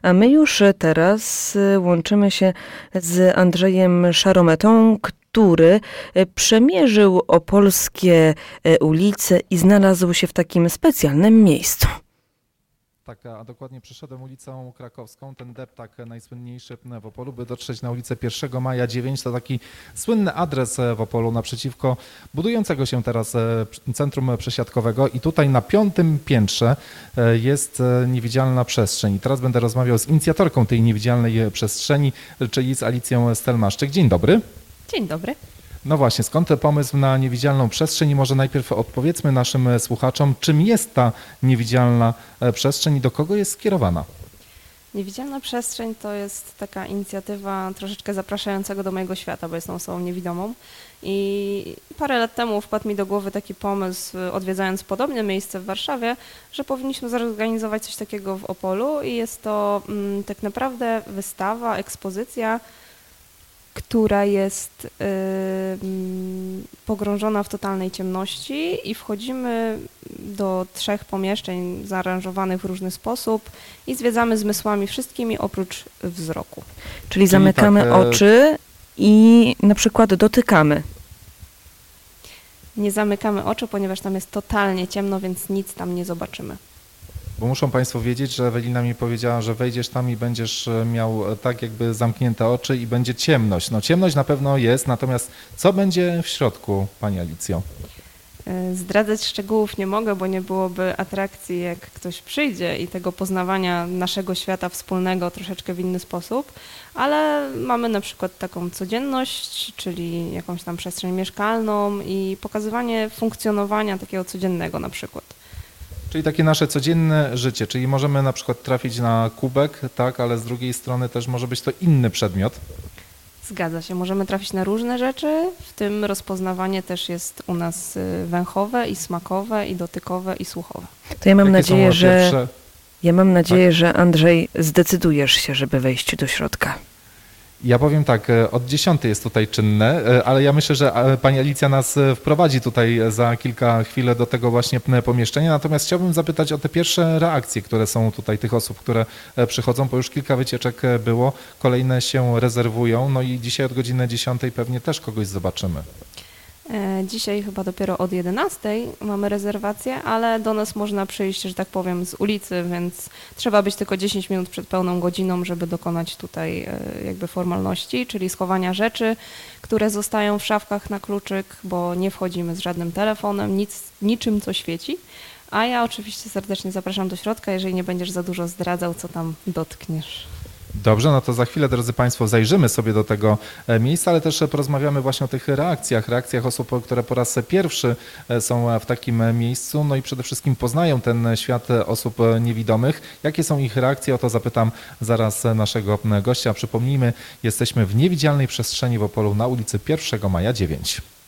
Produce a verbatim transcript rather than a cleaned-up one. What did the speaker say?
A my już teraz łączymy się z Andrzejem Szarometą, który przemierzył opolskie ulice i znalazł się w takim specjalnym miejscu. Tak, a dokładnie przeszedłem ulicą Krakowską, ten deptak najsłynniejszy w Opolu, by dotrzeć na ulicę pierwszego maja dziewięć. To taki słynny adres w Opolu naprzeciwko budującego się teraz centrum przesiadkowego i tutaj na piątym piętrze jest niewidzialna przestrzeń. I teraz będę rozmawiał z inicjatorką tej niewidzialnej przestrzeni, czyli z Alicją Stelmaszczyk. Dzień dobry. Dzień dobry. No właśnie, skąd ten pomysł na niewidzialną przestrzeń? I może najpierw odpowiedzmy naszym słuchaczom, czym jest ta niewidzialna przestrzeń i do kogo jest skierowana? Niewidzialna przestrzeń to jest taka inicjatywa troszeczkę zapraszającego do mojego świata, bo jestem osobą niewidomą. I parę lat temu wpadł mi do głowy taki pomysł, odwiedzając podobne miejsce w Warszawie, że powinniśmy zorganizować coś takiego w Opolu i jest to mm, tak naprawdę wystawa, ekspozycja, która jest y, pogrążona w totalnej ciemności i wchodzimy do trzech pomieszczeń zaaranżowanych w różny sposób i zwiedzamy zmysłami wszystkimi oprócz wzroku. Czyli, Czyli zamykamy tak, e... oczy i na przykład dotykamy. Nie zamykamy oczu, ponieważ tam jest totalnie ciemno, więc nic tam nie zobaczymy. Bo muszą Państwo wiedzieć, że Ewelina mi powiedziała, że wejdziesz tam i będziesz miał tak jakby zamknięte oczy i będzie ciemność. No ciemność na pewno jest, natomiast co będzie w środku, Pani Alicjo? Zdradzać szczegółów nie mogę, bo nie byłoby atrakcji, jak ktoś przyjdzie i tego poznawania naszego świata wspólnego troszeczkę w inny sposób, ale mamy na przykład taką codzienność, czyli jakąś tam przestrzeń mieszkalną i pokazywanie funkcjonowania takiego codziennego na przykład. Czyli takie nasze codzienne życie, czyli możemy na przykład trafić na kubek, tak, ale z drugiej strony też może być to inny przedmiot. Zgadza się, możemy trafić na różne rzeczy, w tym rozpoznawanie też jest u nas węchowe i smakowe i dotykowe i słuchowe. To ja mam Jakie nadzieję, są że pierwsze... ja mam nadzieję, tak? że Andrzej zdecydujesz się, żeby wejść do środka. Ja powiem tak, od dziesiątej jest tutaj czynne, ale ja myślę, że Pani Alicja nas wprowadzi tutaj za kilka chwil do tego właśnie pomieszczenia. Natomiast chciałbym zapytać o te pierwsze reakcje, które są tutaj tych osób, które przychodzą, bo już kilka wycieczek było, kolejne się rezerwują, no i dzisiaj od godziny dziesiątej pewnie też kogoś zobaczymy. Dzisiaj chyba dopiero od jedenastej mamy rezerwację, ale do nas można przyjść, że tak powiem, z ulicy, więc trzeba być tylko dziesięć minut przed pełną godziną, żeby dokonać tutaj jakby formalności, czyli schowania rzeczy, które zostają w szafkach na kluczyk, bo nie wchodzimy z żadnym telefonem, nic, niczym co świeci. A ja oczywiście serdecznie zapraszam do środka, jeżeli nie będziesz za dużo zdradzał, co tam dotkniesz. Dobrze, no to za chwilę, drodzy Państwo, zajrzymy sobie do tego miejsca, ale też porozmawiamy właśnie o tych reakcjach, reakcjach osób, które po raz pierwszy są w takim miejscu, no i przede wszystkim poznają ten świat osób niewidomych. Jakie są ich reakcje? O to zapytam zaraz naszego gościa. Przypomnijmy, jesteśmy w niewidzialnej przestrzeni w Opolu na ulicy pierwszego maja dziewięć.